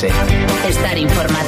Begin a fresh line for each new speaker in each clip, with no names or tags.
Ourense.
Estar informado.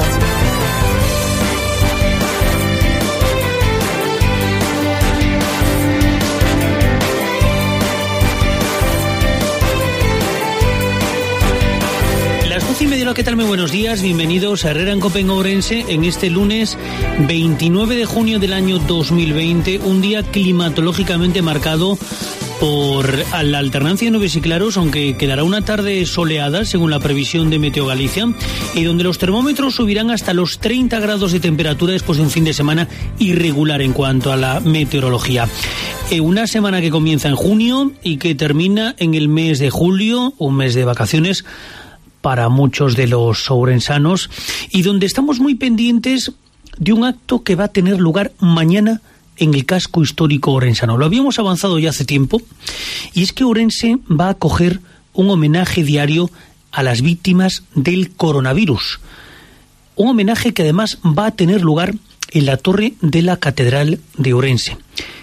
Las 12:30, ¿qué tal? Muy buenos días, bienvenidos a Herrera en Cope en Ourense en este lunes 29 de junio del año 2020, un día climatológicamente marcado por la alternancia de nubes y claros, aunque quedará una tarde soleada según la previsión de Meteo Galicia, y donde los termómetros subirán hasta los 30 grados de temperatura después de un fin de semana irregular en cuanto a la meteorología. Una semana que comienza en junio y que termina en el mes de julio, un mes de vacaciones para muchos de los ourensanos, y donde estamos muy pendientes de un acto que va a tener lugar mañana en el casco histórico orensano. Lo habíamos avanzado ya hace tiempo, y es que Ourense va a acoger un homenaje diario a las víctimas del coronavirus. Un homenaje que además va a tener lugar en la torre de la Catedral de Ourense.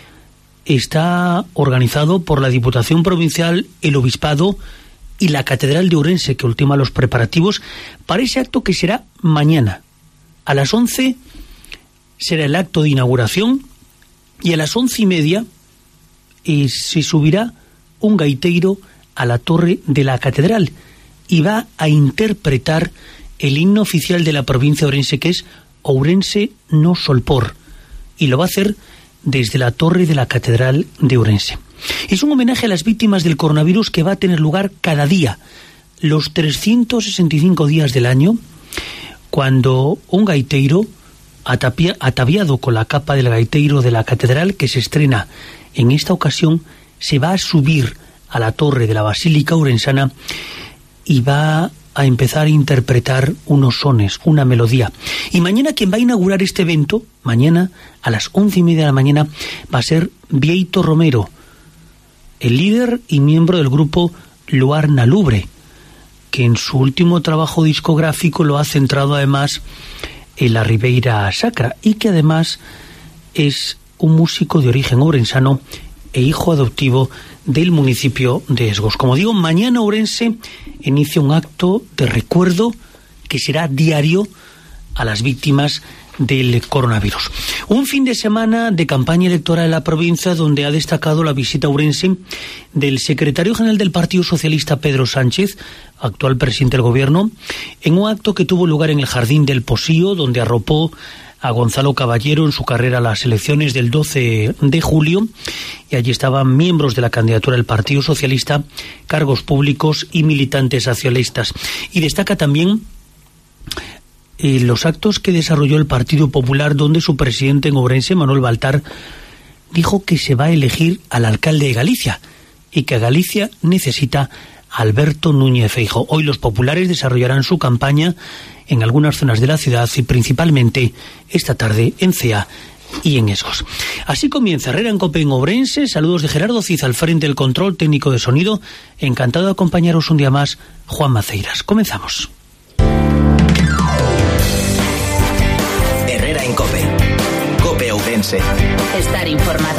Está organizado por la Diputación Provincial, el Obispado y la Catedral de Ourense, que ultima los preparativos para ese acto que será mañana. A las 11 será el acto de inauguración, y a las 11:30 se subirá un gaiteiro a la torre de la Catedral y va a interpretar el himno oficial de la provincia de Ourense, que es Ourense no solpor, y lo va a hacer desde la torre de la Catedral de Ourense. Es un homenaje a las víctimas del coronavirus que va a tener lugar cada día, los 365 días del año, cuando un gaiteiro, ataviado con la capa del gaiteiro de la Catedral, que se estrena en esta ocasión, se va a subir a la torre de la Basílica Ourensana y va a empezar a interpretar unos sones, una melodía. Y mañana quien va a inaugurar este evento, mañana a las 11:30 de la mañana, va a ser Bieito Romero, el líder y miembro del grupo Luar na Lubre, que en su último trabajo discográfico lo ha centrado además en la Ribeira Sacra, y que además es un músico de origen ourensano e hijo adoptivo del municipio de Esgos. Como digo, mañana Ourense inicia un acto de recuerdo que será diario a las víctimas del coronavirus. Un fin de semana de campaña electoral en la provincia, donde ha destacado la visita a Ourense del secretario general del Partido Socialista, Pedro Sánchez, actual presidente del gobierno, en un acto que tuvo lugar en el Jardín del Posío, donde arropó a Gonzalo Caballero en su carrera a las elecciones del 12 de julio, y allí estaban miembros de la candidatura del Partido Socialista, cargos públicos y militantes socialistas. Y destaca también los actos que desarrolló el Partido Popular, donde su presidente en Ourense, Manuel Baltar, dijo que se va a elegir al alcalde de Galicia y que Galicia necesita a Alberto Núñez Feijóo. Hoy los populares desarrollarán su campaña en algunas zonas de la ciudad y principalmente esta tarde en Cea y en Esgos. Así comienza Herrera en Cope en Ourense. Saludos de Gerardo Cid al frente del control técnico de sonido. Encantado de acompañaros un día más, Juan Maceiras. Comenzamos.
Herrera en Cope. Cope Ourense.
Estar informado.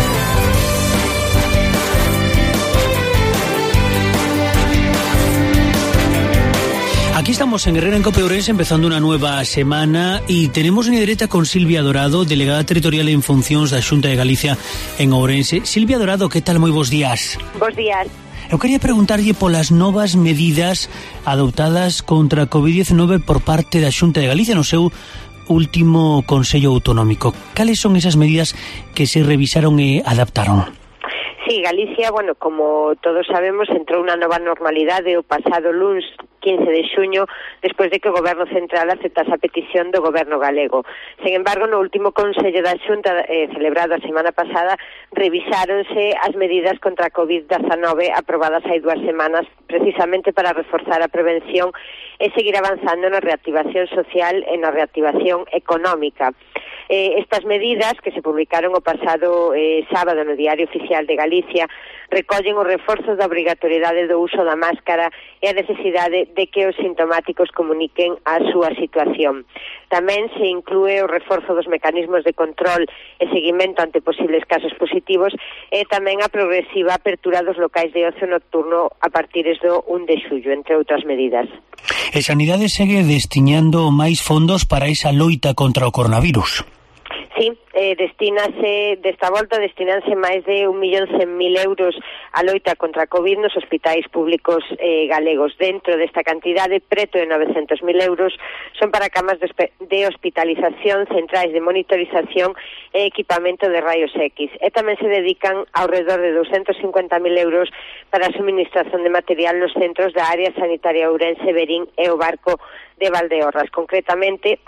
Aquí estamos en Herrera en Cope Ourense, empezando una nueva semana, y tenemos en directa con Silvia Dorado, delegada territorial en funcións da Xunta de Galicia en Ourense. Silvia Dorado, que tal? Moi bons días.
Bos días.
Eu quería preguntarlle polas novas medidas adoptadas contra a COVID-19 por parte da Xunta de Galicia no seu último Consello Autonómico. Cales son esas medidas que se revisaron e adaptaron?
Sí, Galicia, bueno, como todos sabemos, entrou unha nova normalidade o pasado luns 15 de xuño, despois de que o Goberno Central aceptase a petición do Goberno galego. Sen embargo, no último Consello da Xunta, celebrado a semana pasada, revisáronse as medidas contra a COVID-19 aprobadas hai 2 semanas, precisamente para reforzar a prevención e seguir avanzando na reactivación social e na reactivación económica. Estas medidas, que se publicaron o pasado sábado no Diario Oficial de Galicia, recollen os reforzos da obrigatoriedade do uso da máscara e a necesidade de que os sintomáticos comuniquen a súa situación. Tamén se inclúe o reforzo dos mecanismos de control e seguimento ante posibles casos positivos e tamén a progresiva apertura dos locais de ocio nocturno a partir do 1 de xullo, entre outras medidas.
E Sanidade segue destinando máis fondos para esa loita contra o coronavirus.
Sí, desta volta destinanse máis de 1.100.000 euros a loita contra a COVID nos hospitais públicos galegos. Dentro desta cantidade, preto de 900.000 euros son para camas de hospitalización, centrais de monitorización e equipamento de rayos X. E tamén se dedican ao redor de 250.000 euros para a suministración de material nos centros da área sanitaria Ourense, Verín e o Barco de Valdeorras. Concretamente,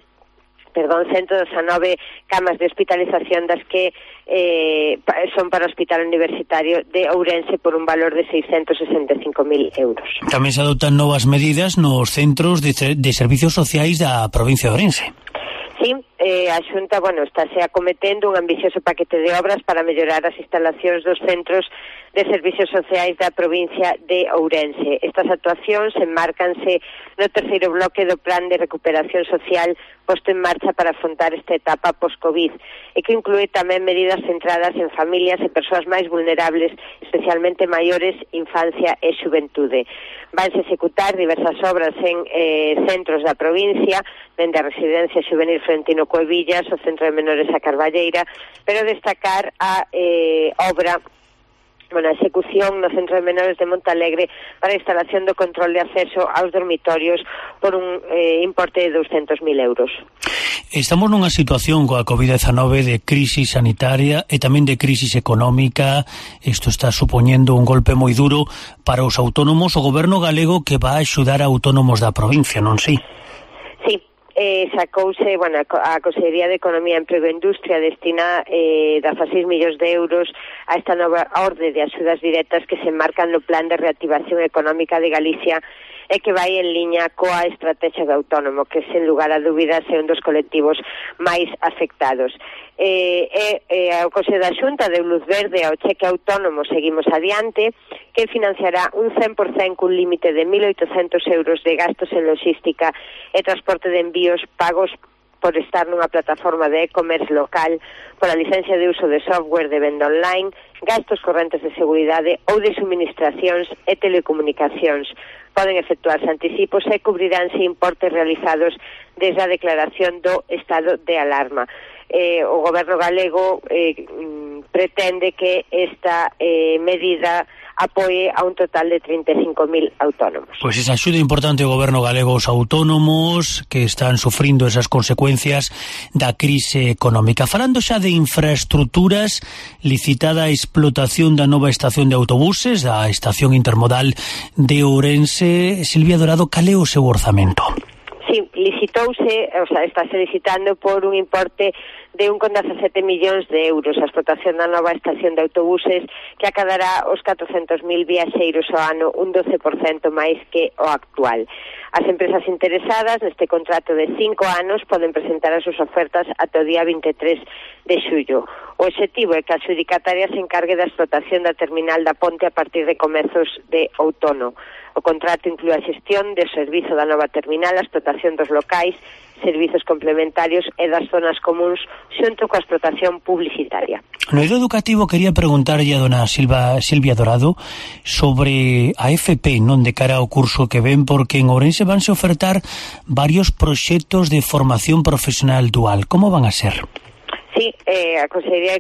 119 camas de hospitalización das que son para o Hospital Universitario de Ourense por un valor de 665.000 euros.
Tamén se adoptan novas medidas nos centros de servicios sociais da provincia de Ourense.
Sí, a Xunta, estáse acometendo un ambicioso paquete de obras para mellorar as instalacións dos centros de servicios sociais da provincia de Ourense. Estas actuacións enmárcanse no terceiro bloque do Plan de Recuperación Social posto en marcha para afrontar esta etapa post-COVID e que inclúe tamén medidas centradas en familias e persoas máis vulnerables, especialmente maiores, infancia e xuventude. Vanse executar diversas obras en centros da provincia, dende a Residencia Xuvenil Florentino Coevillas, o Centro de Menores a Carballeira, pero destacar a obra a execución no Centro de Menores de Montalegre para a instalación do control de acceso aos dormitorios por un importe de 200.000 euros.
Estamos nunha situación coa COVID-19 de crisis sanitaria e tamén de crisis económica. Isto está supoñendo un golpe moi duro para os autónomos. O goberno galego que va a axudar a autónomos da provincia, non si?
Sí. Sacouse, a Consellería de Economía, Emprego e Industria destina 16 millóns de euros a esta nova orde de axudas directas que se enmarcan no Plan de Reactivación Económica de Galicia e que vai en liña coa estrategia do autónomo, que sen lugar a dúbidas é un dos colectivos máis afectados. O Consello da Xunta deu luz verde ao cheque autónomo Seguimos Adiante, que financiará un 100% cun límite de 1.800 euros de gastos en logística e transporte de envíos pagos por estar nunha plataforma de e-commerce local, por a licencia de uso de software de venda online, gastos correntes de seguridade ou de suministracións e telecomunicacións. Poden efectuarse anticipos e cubriránse importes realizados desde a declaración do estado de alarma. O goberno galego pretende que esta medida apoie a un total de 35.000 autónomos.
Pois esa axuda importante ao goberno galego aos autónomos que están sufrindo esas consecuencias da crise económica. Falando xa de infraestructuras, licitada a explotación da nova estación de autobuses, da estación intermodal de Ourense. Silvia Dorado, cal é o seu orzamento?
Sí, licitouse, estáse licitando por un importe de 1,17 millóns de euros a explotación da nova estación de autobuses que acadará os 400.000 viaxeiros ao ano, un 12% máis que o actual. As empresas interesadas neste contrato de 5 anos poden presentar as súas ofertas ata o día 23 de xullo. O obxectivo é que a adxudicataria se encargue da explotación da terminal da ponte a partir de comezos de outono. O contrato inclúe a xestión do servizo da nova terminal, a explotación dos locais, servizos complementarios e das zonas comuns xunto coa explotación publicitaria.
No eido educativo quería preguntarlle a dona Silvia Dorado sobre a FP, non, de cara ao curso que ven, porque en Ourense vanse ofertar varios proxectos de formación profesional dual. Como van a ser?
Sí, a Consellería de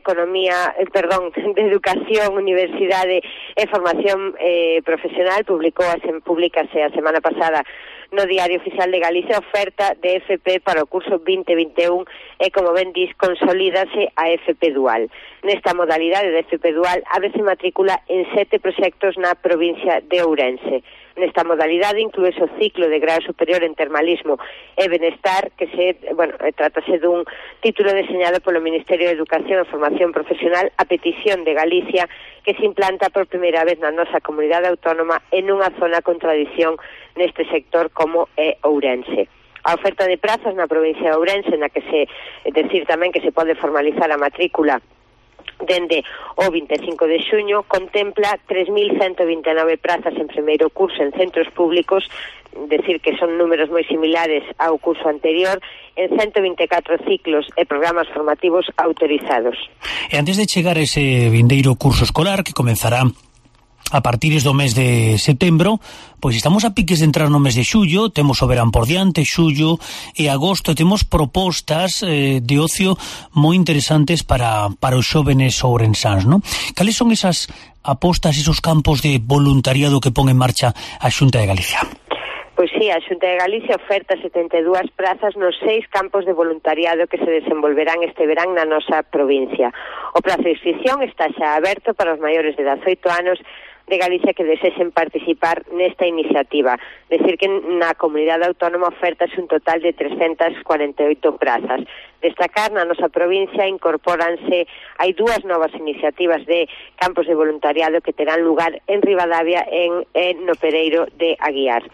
de Educación, Universidade e Formación Profesional publicase a semana pasada no Diario Oficial de Galicia oferta de FP para o curso 2021 e, como ben dis, consolídase a FP Dual. Nesta modalidade de FP Dual ábrese matrícula en 7 proxectos na provincia de Ourense. Nesta modalidade inclúese o ciclo de grado superior en termalismo e benestar, que trátase dun título deseñado polo Ministerio de Educación e Formación Profesional a petición de Galicia, que se implanta por primeira vez na nosa comunidade autónoma en unha zona con tradición neste sector como é Ourense. A oferta de prazas na provincia de Ourense, na que tamén que se pode formalizar a matrícula dende o 25 de xuño, contempla 3.129 prazas en primeiro curso en centros públicos, decir que son números moi similares ao curso anterior, en 124 ciclos e programas formativos autorizados.
E antes de chegar a ese vindeiro curso escolar que comenzará a partir do mes de setembro, pois estamos a piques de entrar no mes de xullo, temos o verán por diante, xullo e agosto, temos propostas de ocio moi interesantes para os xóvenes ourensáns, non? Cales son esas apostas, esos campos de voluntariado que pon en marcha a Xunta de Galicia?
Pois sí, a Xunta de Galicia oferta 72 prazas nos 6 campos de voluntariado que se desenvolverán este verán na nosa provincia. O prazo de inscripción está xa aberto para os maiores de 18 anos de Galicia que desexen participar nesta iniciativa. Decir que na comunidade autónoma ofertase un total de 348 prazas. Destacar, na nosa provincia incorpóranse, hai 2 novas iniciativas de campos de voluntariado que terán lugar en Ribadavia e no Pereiro de Aguiar.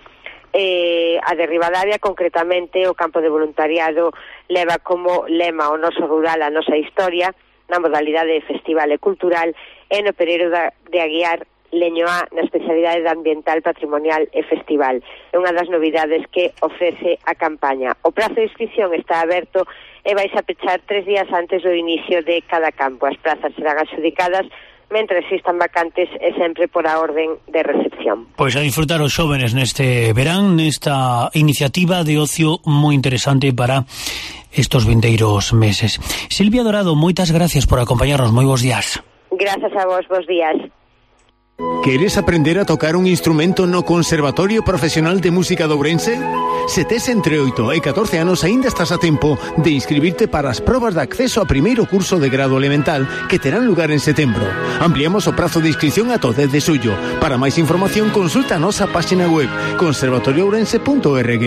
A de Ribadavia, concretamente, o campo de voluntariado leva como lema o noso rural, a nosa historia, na modalidade de festival e cultural, e no Pereiro de Aguiar, Leñoá, na especialidade de ambiental, patrimonial e festival. É unha das novidades que ofrece a campaña. O prazo de inscripción está aberto e vais a pechar 3 días antes do inicio de cada campo. As prazas serán adxudicadas mentre existan vacantes e sempre por a orden de recepción.
Pois a disfrutar os xóvenes neste verán, nesta iniciativa de ocio moi interesante para estos vindeiros meses. Silvia Dorado, moitas gracias por acompañarnos, moi bons días.
Grazas a vos, bons días.
Queres aprender a tocar un instrumento no Conservatorio Profesional de Música de Ourense? Se tes entre 8 e 14 anos, aínda estás a tempo de inscribirte para as probas de acceso a primeiro curso de grado elemental que terán lugar en setembro. Ampliamos o prazo de inscripción ata o 10 de xullo. Para máis información, consulta a nosa página web conservatorioourense.org.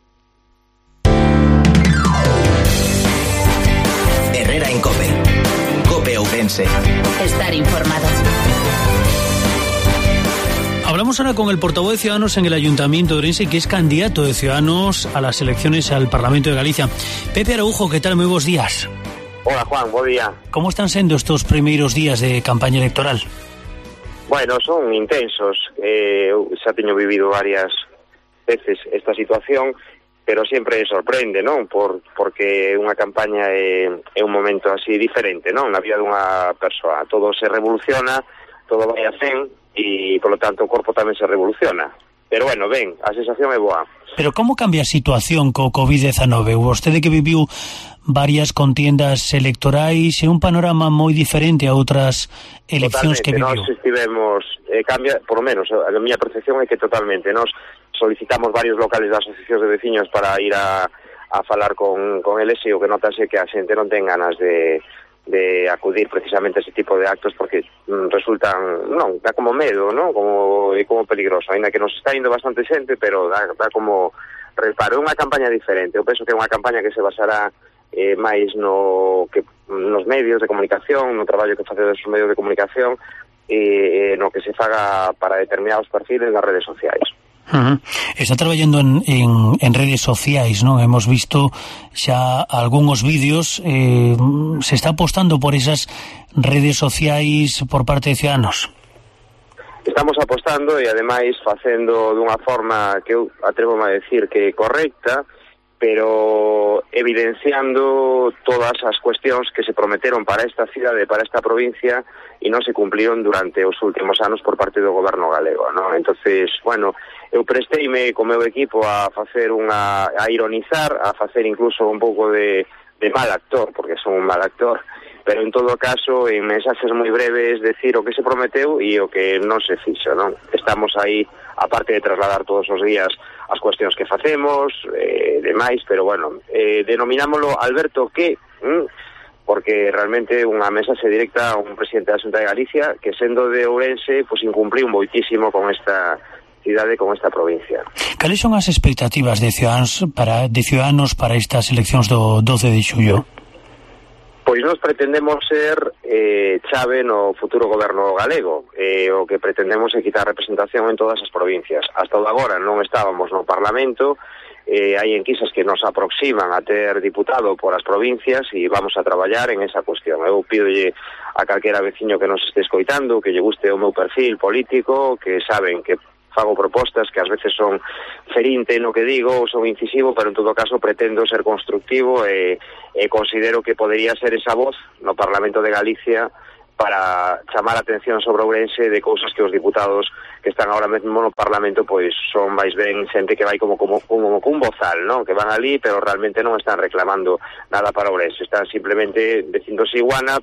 Herrera en COPE. COPE Ourense.
Estar informado.
Hablamos ahora con el portavoz de Ciudadanos en el Ayuntamiento de Ourense, que es candidato de Ciudadanos a las elecciones al Parlamento de Galicia. Pepe Araujo, ¿qué tal? Muy buenos días.
Hola, Juan, buen día.
¿Cómo están siendo estos primeros días de campaña electoral?
Bueno, son intensos. Xa teño vivido varias veces esta situación, pero sempre sorprende, non? Porque unha campaña é un momento así diferente, non? Na vida dunha persoa. Todo se revoluciona, todo vai a 100, e, polo tanto, o corpo tamén se revoluciona. Pero, bueno, ben, a sensación é boa.
Pero como cambia a situación co COVID-19? Vostede que viviu varias contiendas electorais e un panorama moi diferente a outras eleccións que viviu.
Nós estivemos, cambia, por lo menos, a miña percepción é que totalmente. Nós solicitamos varios locales de asociacións de veciños para ir a falar con eles, e o que notase que a xente non ten ganas de acudir precisamente a ese tipo de actos porque resultan, non, dá como medo, non? É como peligroso, ainda que nos está indo bastante xente, pero dá como reparo. É unha campaña diferente. Eu penso que é unha campaña que se basará máis nos medios de comunicación, no traballo que facedes os medios de comunicación, e no que se faga para determinados perfiles nas redes sociais.
Está traballando en redes sociais, non? Hemos visto xa algúns vídeos. Se está apostando por esas redes sociais por parte de Ciudadanos?
Estamos apostando e ademais facendo dunha forma que eu atrevo a decir que correcta, pero evidenciando todas as cuestións que se prometeron para esta cidade, para esta provincia, e non se cumpliron durante os últimos anos por parte do goberno galego, non? Entonces, bueno, eu presteime co meu equipo a facer a ironizar, a facer incluso un pouco de mal actor, porque son un mal actor, pero en todo caso, en mensaxes moi breves, decir o que se prometeu e o que non se fixo, non? Estamos aí, aparte de trasladar todos os días as cuestións que facemos, demais, pero bueno, denominámoslo Alberto que, porque realmente unha mensaxe directa a un presidente da Xunta de Galicia que, sendo de Ourense, pues incumpliu moitísimo con esta cidade, con esta provincia.
Cales son as expectativas de Ciudadanos para estas eleccións do 12 de xullo?
Pois nós pretendemos ser chave no futuro goberno galego. O que pretendemos é quitar representación en todas as provincias. Hasta o de agora non estábamos no Parlamento, hai enquisas que nos aproximan a ter diputado por as provincias e vamos a traballar en esa cuestión. Eu pídolle a calquera veciño que nos este escoitando, que lle guste o meu perfil político, que saben que fago propostas que ás veces son ferinte no que digo ou son incisivo, pero en todo caso pretendo ser constructivo e considero que podería ser esa voz no Parlamento de Galicia para chamar a atención sobre Ourense de cousas que os diputados que están ahora mesmo no Parlamento pois son máis ben xente que vai como un bozal, non? Que van ali pero realmente non están reclamando nada para Ourense, están simplemente dicindose iguana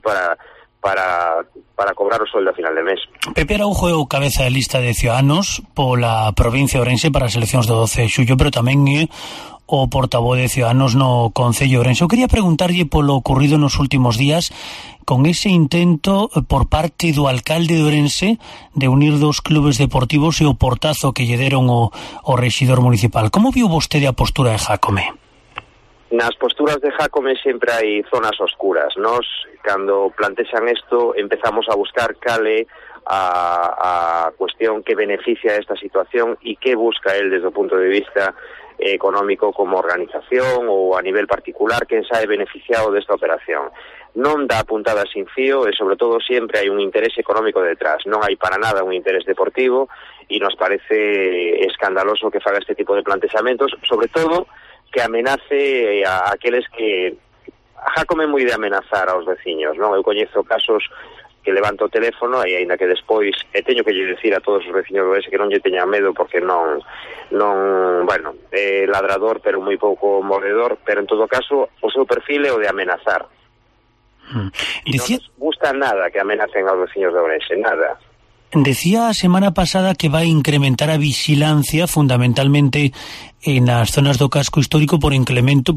para cobrar o soldo a final de mes.
Pepe Araujo é o cabeza de lista de Ciudadanos pola provincia de Ourense para as eleccións do 12 de xullo, pero tamén é o portavoz de Ciudadanos no Concello de Ourense. Eu quería preguntarlle polo ocurrido nos últimos días con ese intento por parte do alcalde de Ourense de unir dos clubes deportivos e o portazo que lle deron o rexidor municipal. Como viu vostede a postura de Jácome?
Nas posturas de Jácome sempre hai zonas oscuras. Nos, cando plantexan isto, empezamos a buscar cale a cuestión que beneficia esta situación e que busca él desde o punto de vista económico como organización ou a nivel particular quen sae beneficiado desta operación. Non dá puntada sin fío e, sobre todo, sempre hai un interés económico detrás. Non hai para nada un interés deportivo e nos parece escandaloso que faga este tipo de plantexamentos, sobre todo que amenace a aqueles que... Jácome moi de amenazar aos veciños, non? Eu coñezo casos que levanto o teléfono e aínda que despois teño que lle dicir a todos os veciños do Ourense que non lle teñan medo porque non bueno, é ladrador pero moi pouco mordedor, pero en todo caso o seu perfil é o de amenazar. E non nos gusta nada que amenacen aos veciños de Ourense, nada.
Decía a semana pasada que vai incrementar a vigilancia fundamentalmente nas zonas do casco histórico por incremento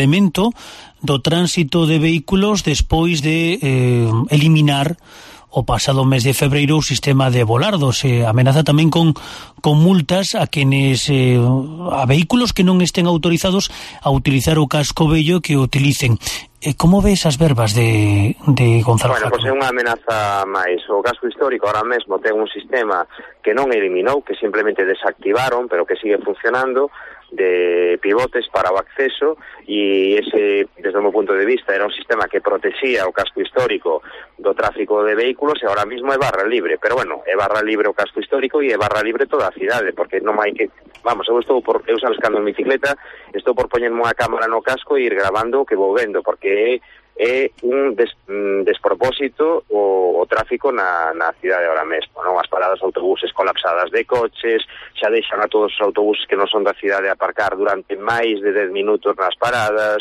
do tránsito de vehículos despois de eliminar o pasado mes de febreiro o sistema de volardos. Amenaza tamén con multas a quenes a vehículos que non estén autorizados a utilizar o casco vello que utilicen. Como ve esas verbas de Gonzalo Jácome?
Bueno, pois é unha amenaza máis. O casco histórico ahora mesmo ten un sistema que non eliminou, que simplemente desactivaron, pero que sigue funcionando, de pivotes para o acceso, e ese, desde o meu punto de vista, era un sistema que protexía o casco histórico do tráfico de vehículos e ahora mismo é barra libre, pero bueno, é barra libre o casco histórico e é barra libre toda a cidade, porque non hai que... Vamos, eu sabes cando en bicicleta, estou por poñerme unha cámara no casco e ir grabando o que vou vendo, porque é un despropósito o tráfico na cidade ahora mesmo, non? As paradas de autobuses colapsadas de coches, xa deixan a todos os autobuses que non son da cidade aparcar durante máis de 10 minutos nas paradas.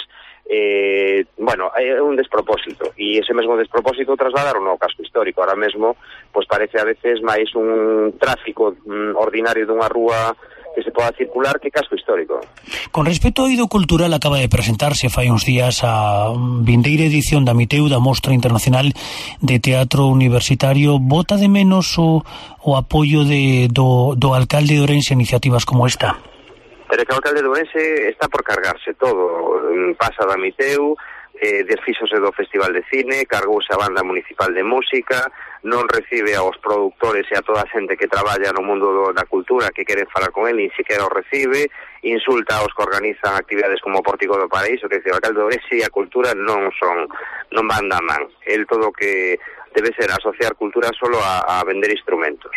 Bueno, é un despropósito, e ese mesmo despropósito trasladaron ao casco histórico. Ahora mesmo, pois parece a veces máis un tráfico ordinario dunha rúa que se poda circular que casco histórico.
Con respecto ao eido cultural, acaba de presentarse fai uns días a vindeira edición da Miteu, da Mostra Internacional de Teatro Universitario. Bota de menos o apoio do alcalde de Ourense a iniciativas como esta?
Pero que o alcalde de Ourense está por cargarse todo. Pasa da Miteu, desfíxose do Festival de Cine, cargouse a Banda Municipal de Música, non recibe aos produtores e a toda a xente que traballa no mundo da cultura que queren falar con ele, nin siquiera o recibe, insulta aos que organizan actividades como o Pórtico do Paraíso, que dice, o alcalde de Ourense e a cultura non van da man. El todo o que debe ser asociar cultura solo a vender instrumentos.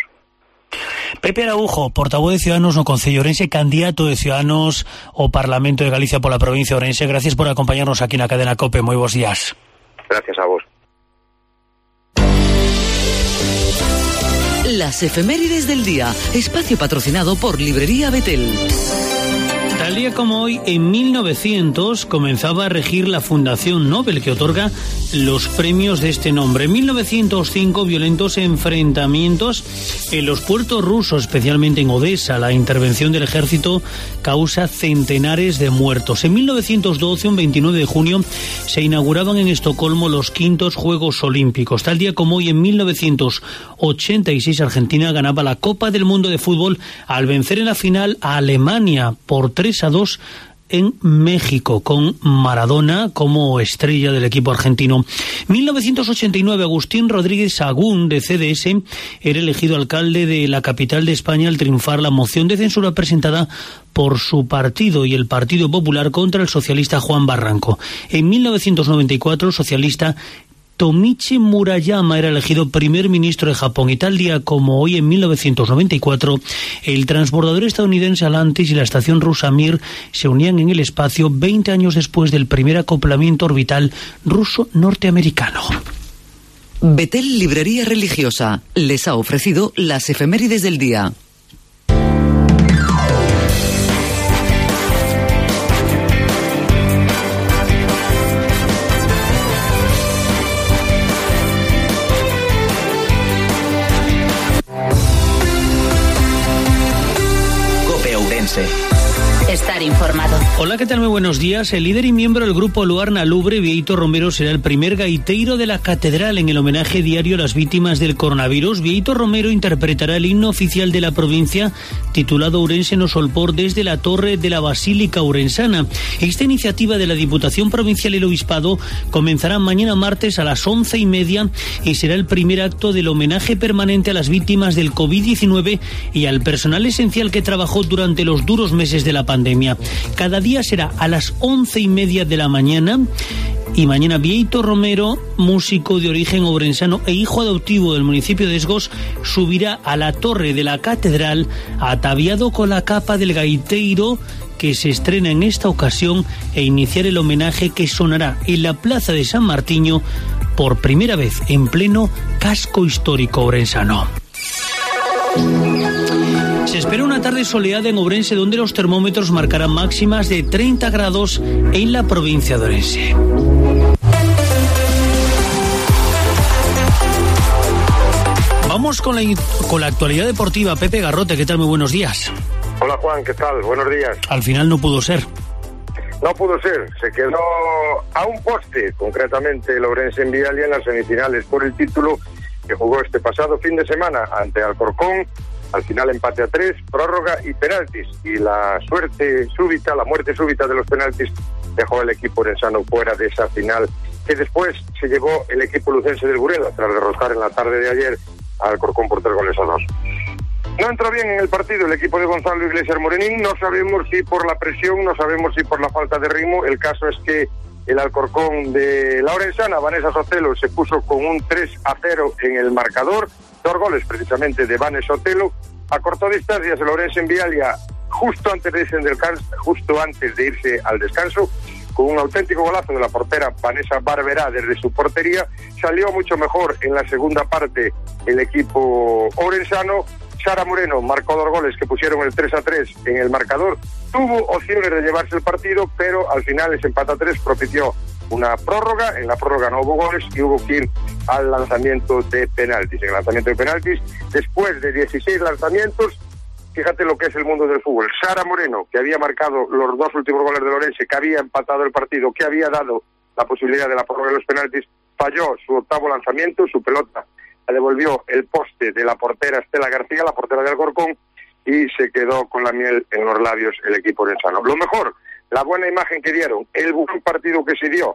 Pepe Araujo, portavoz de Ciudadanos no Concello de Ourense, candidato de Ciudadanos ao Parlamento de Galicia pola provincia de Ourense. Gracias por acompañarnos aquí na cadena COPE. Moi bons días.
Gracias a vos.
Las efemérides del día, espacio patrocinado por Librería Betel.
Tal día como hoy, en 1900, comenzaba a regir la Fundación Nobel, que otorga los premios de este nombre. En 1905, violentos enfrentamientos en los puertos rusos, especialmente en Odessa. La intervención del ejército causa centenares de muertos. En 1912, un 29 de junio, se inauguraban en Estocolmo los quintos Juegos Olímpicos. Tal día como hoy, en 1986, Argentina ganaba la Copa del Mundo de Fútbol al vencer en la final a Alemania por 3-2 en México, con Maradona como estrella del equipo argentino. 1989, Agustín Rodríguez Sagún, de CDS, era elegido alcalde de la capital de España al triunfar la moción de censura presentada por su partido y el Partido Popular contra el socialista Juan Barranco. En 1994, el socialista Tomichi Murayama era elegido primer ministro de Japón, y tal día como hoy, en 1994, el transbordador estadounidense Atlantis y la estación rusa Mir se unían en el espacio 20 años después del primer acoplamiento orbital ruso-norteamericano.
Betel Librería Religiosa les ha ofrecido las efemérides del día.
COPE Ourense.
Estar informado.
Hola, ¿qué tal? Muy buenos días. El líder y miembro del grupo Luarna Lubre, Vieito Romero, será el primer gaiteiro de la catedral en el homenaje diario a las víctimas del coronavirus. Vieito Romero interpretará el himno oficial de la provincia, titulado Ourense no Solpor, desde la torre de la Basílica Ourensana. Esta iniciativa de la Diputación Provincial y el Obispado comenzará mañana martes a las 11:30 y será el primer acto del homenaje permanente a las víctimas del COVID-19 y al personal esencial que trabajó durante los duros meses de la pandemia. Cada día será a las 11:30 de la mañana, y mañana Vieito Romero, músico de origen ourensano e hijo adoptivo del municipio de Esgos, subirá a la torre de la catedral ataviado con la capa del gaiteiro que se estrena en esta ocasión, e iniciar el homenaje que sonará en la plaza de San Martiño por primera vez en pleno casco histórico ourensano. Se espera una tarde soleada en Ourense, donde los termómetros marcarán máximas de 30 grados en la provincia de Ourense. Vamos con la actualidad deportiva. Pepe Garrote, ¿qué tal? Muy buenos días.
Hola Juan, ¿qué tal? Buenos días.
Al final no pudo ser.
No pudo ser, se quedó a un poste, concretamente el Ourense en Vialia, en las semifinales por el título, que jugó este pasado fin de semana ante Alcorcón. Al final empate a 3, prórroga y penaltis, y la muerte súbita de los penaltis dejó al equipo ourensano fuera de esa final, que después se llevó el equipo lucense del Burela tras derrotar en la tarde de ayer al Alcorcón por 3-2. No entró bien en el partido el equipo de Gonzalo Iglesias Morenín, no sabemos si por la presión, no sabemos si por la falta de ritmo. El caso es que el Alcorcón de la orensana, Vanessa Sotelo, se puso con un 3-0 en el marcador, 2 goles precisamente de Vanessa Sotelo. Acortó distancias el Ourense en Vialia justo antes de irse al descanso, con un auténtico golazo de la portera Vanessa Barberá desde su portería. Salió mucho mejor en la segunda parte el equipo ourensano. Sara Moreno marcó 2 goles que pusieron el 3-3 en el marcador. Tuvo opciones de llevarse el partido, pero al final ese empate a 3 propició una prórroga. En la prórroga no hubo goles y hubo que ir al lanzamiento de penaltis. En el lanzamiento de penaltis, después de 16 lanzamientos, fíjate lo que es el mundo del fútbol. Sara Moreno, que había marcado los 2 últimos goles del Ourense, que había empatado el partido, que había dado la posibilidad de la prórroga de los penaltis, falló su octavo lanzamiento, su pelota la devolvió el poste de la portera Estela García, la portera de Alcorcón, y se quedó con la miel en los labios el equipo ourensano. Lo mejor, la buena imagen que dieron, el buen partido que se dio,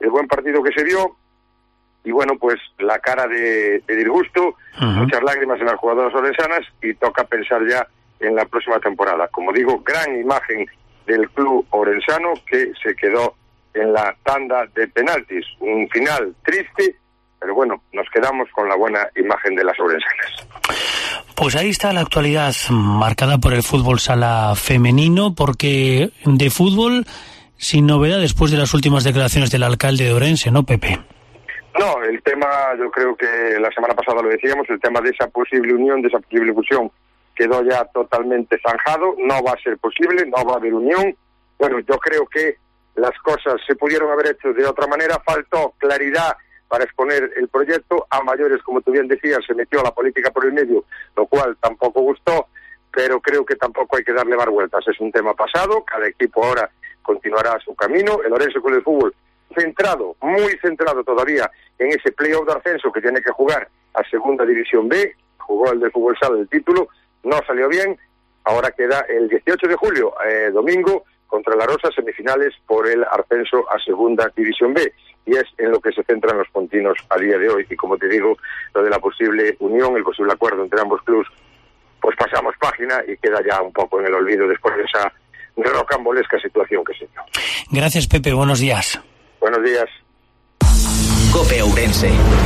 y bueno, pues la cara de disgusto, muchas lágrimas en las jugadoras ourensanas, y toca pensar ya en la próxima temporada. Como digo, gran imagen del club ourensano, que se quedó en la tanda de penaltis. Un final triste, pero bueno, nos quedamos con la buena imagen de las ourensanas.
Pues ahí está la actualidad marcada por el fútbol sala femenino, porque de fútbol sin novedad después de las últimas declaraciones del alcalde de Ourense, ¿no, Pepe?
No, el tema, yo creo que la semana pasada lo decíamos, el tema de esa posible unión, de esa posible fusión, quedó ya totalmente zanjado. No va a ser posible, no va a haber unión. Bueno, yo creo que las cosas se pudieron haber hecho de otra manera. Faltó claridad para exponer el proyecto. A mayores, como tú bien decías, se metió la política por el medio, lo cual tampoco gustó, pero creo que tampoco hay que darle más vueltas. Es un tema pasado, cada equipo ahora continuará su camino. El Ourense Club de Fútbol centrado, muy centrado todavía en ese playoff de ascenso que tiene que jugar a Segunda División B. Jugó el de fútbol sala el título, no salió bien. Ahora queda el 18 de julio, domingo, contra la Rosa, semifinales por el ascenso a Segunda División B. Y es en lo que se centran los pontinos a día de hoy. Y como te digo, lo de la posible unión, el posible acuerdo entre ambos clubes, pues pasamos página y queda ya un poco en el olvido después de esa rocambolesca situación que se dio.
Gracias, Pepe. Buenos días.
Buenos días.
COPE Ourense.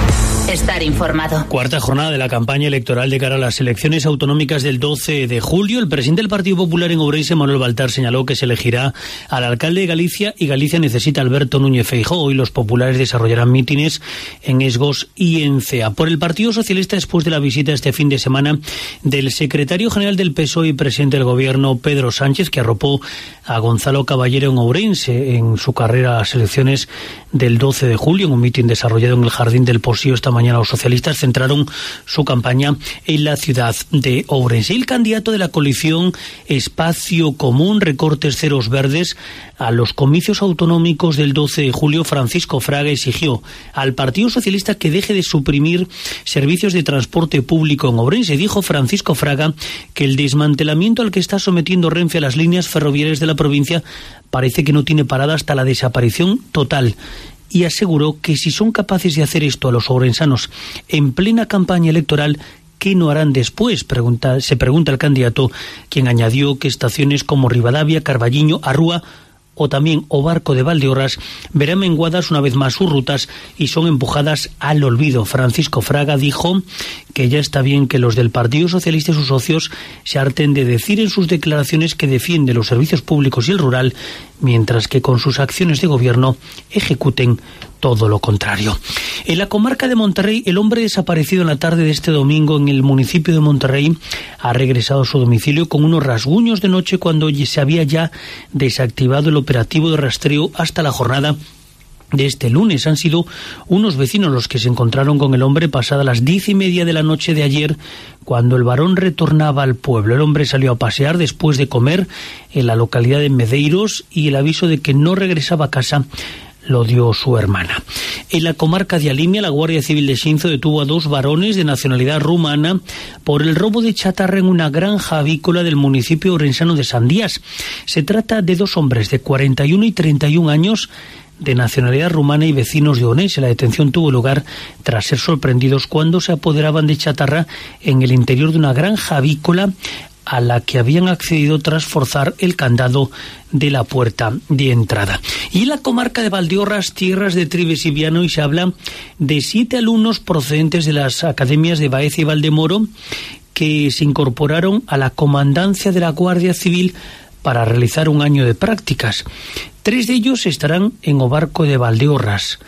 Estar informado.
Cuarta jornada de la campaña electoral de cara a las elecciones autonómicas del 12 de julio. El presidente del Partido Popular en Ourense, Manuel Baltar, señaló que se elegirá al alcalde de Galicia y Galicia necesita a Alberto Núñez Feijóo. Hoy los populares desarrollarán mítines en Esgos y en Cea. Por el Partido Socialista, después de la visita este fin de semana del secretario general del PSOE y presidente del Gobierno, Pedro Sánchez, que arropó a Gonzalo Caballero en Ourense en su carrera a las elecciones del 12 de julio, en un mitin desarrollado en el Jardín del Posío esta mañana, los socialistas centraron su campaña en la ciudad de Ourense. El candidato de la coalición Espacio Común, Recortes Ceros Verdes, a los comicios autonómicos del 12 de julio, Francisco Fraga, exigió al Partido Socialista que deje de suprimir servicios de transporte público en Ourense. Dijo Francisco Fraga que el desmantelamiento al que está sometiendo Renfe a las líneas ferroviarias de la provincia parece que no tiene parada hasta la desaparición total. Y aseguró que si son capaces de hacer esto a los ourensanos en plena campaña electoral, ¿qué no harán después? Se pregunta el candidato, quien añadió que estaciones como Ribadavia, Carballiño, Arrúa o también O Barco de Valdeorras verán menguadas una vez más sus rutas y son empujadas al olvido. Francisco Fraga dijo que ya está bien que los del Partido Socialista y sus socios se harten de decir en sus declaraciones que defiende los servicios públicos y el rural, mientras que con sus acciones de gobierno ejecuten todo lo contrario. En la comarca de Monterrey, el hombre desaparecido en la tarde de este domingo en el municipio de Monterrey ha regresado a su domicilio con unos rasguños de noche cuando se había ya desactivado el operativo de rastreo hasta la jornada de este lunes. Han sido unos vecinos los que se encontraron con el hombre pasada las 10:30 de la noche de ayer, cuando el varón retornaba al pueblo. El hombre salió a pasear después de comer en la localidad de Medeiros y el aviso de que no regresaba a casa lo dio su hermana. En la comarca de Alimia, la Guardia Civil de Xinzo detuvo a 2 varones de nacionalidad rumana por el robo de chatarra en una granja avícola del municipio orensano de Sandías. Se trata de 2 hombres de 41 y 31 años de nacionalidad rumana y vecinos de Orense. La detención tuvo lugar tras ser sorprendidos cuando se apoderaban de chatarra en el interior de una granja avícola a la que habían accedido tras forzar el candado de la puerta de entrada. Y en la comarca de Valdeorras, tierras de Trives y Viano, se habla de 7 alumnos procedentes de las academias de Baeza y Valdemoro que se incorporaron a la comandancia de la Guardia Civil para realizar un año de prácticas. 3 de ellos estarán en O Barco de Valdeorras,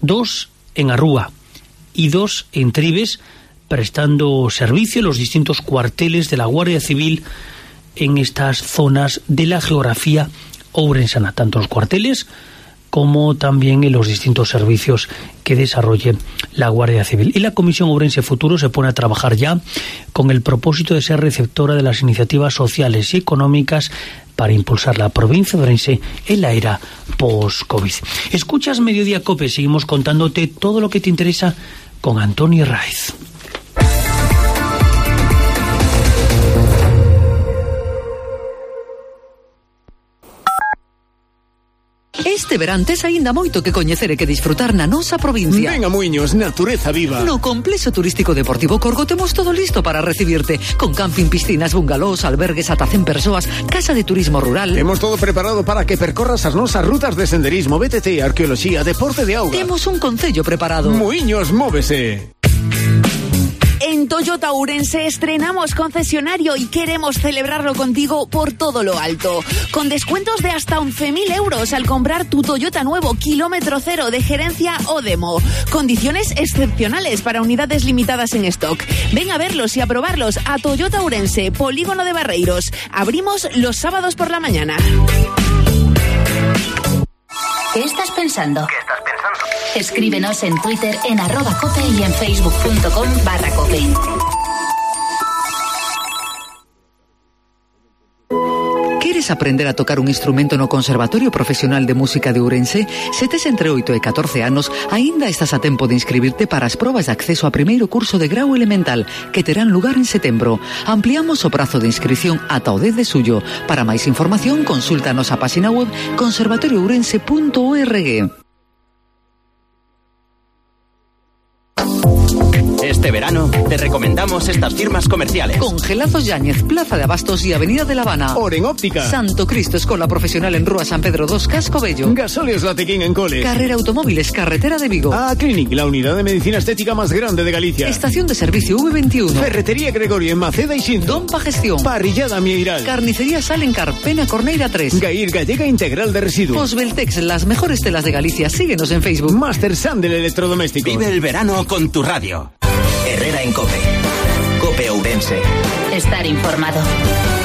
2 en Arrúa y 2 en Trives, prestando servicio en los distintos cuarteles de la Guardia Civil en estas zonas de la geografía ourensana, tanto los cuarteles como también en los distintos servicios que desarrolle la Guardia Civil. Y la Comisión Ourense Futuro se pone a trabajar ya con el propósito de ser receptora de las iniciativas sociales y económicas para impulsar la provincia de Ourense en la era post-COVID. Escuchas Mediodía COPE, seguimos contándote todo lo que te interesa con Antonio Raiz.
Este verán tes aínda moito que coñecer e que disfrutar na nosa provincia.
Venga, Muiños, natureza viva.
No Complexo Turístico Deportivo Corgo temos todo listo para recibirte, con camping, piscinas, bungalós, albergues ata 100 persoas, casa de turismo rural.
Temos todo preparado para que percorras as nosas rutas de senderismo, BTT, arqueoloxía, deporte de auga.
Temos un concello preparado.
Muiños, móvese.
En Toyota Ourense estrenamos concesionario y queremos celebrarlo contigo por todo lo alto. Con descuentos de hasta 11.000 euros al comprar tu Toyota nuevo kilómetro cero de gerencia o demo. Condiciones excepcionales para unidades limitadas en stock. Ven a verlos y a probarlos a Toyota Ourense, Polígono de Barreiros. Abrimos los sábados por la mañana.
¿Qué estás pensando? Escríbenos en Twitter en @cope y en facebook.com/cope.
Queres aprender a tocar un instrumento no Conservatorio Profesional de Música de Ourense? Se tes entre 8 e 14 anos, aínda estás a tempo de inscribirte para as probas de acceso a primeiro curso de grau elemental que terán lugar en setembro. Ampliamos o prazo de inscripción ata o 10 de xullo. Para máis información, consulta a nosa página web conservatoriourense.org.
Este verano, Te recomendamos estas firmas comerciales.
Congelazos Yáñez, Plaza de Abastos y Avenida de La Habana.
Oren Óptica.
Santo Cristo, Escola Profesional en Rúa San Pedro 2, Casco Bello.
Gasóleos Latequín en Cole.
Carrera Automóviles, Carretera de Vigo.
Clinic, la unidad de medicina estética más grande de Galicia.
Estación de servicio V21.
Ferretería Gregorio en Maceda y Xinzo.
Dompa Gestión.
Parrillada Mieiral.
Carnicería Salencar, Pena Corneira 3.
Gair Gallega Integral de Residuos.
Posbeltex, las mejores telas de Galicia. Síguenos en Facebook.
Master San del electrodoméstico.
Vive el verano con tu radio. Herrera en COPE. COPE Ourense.
Estar informado.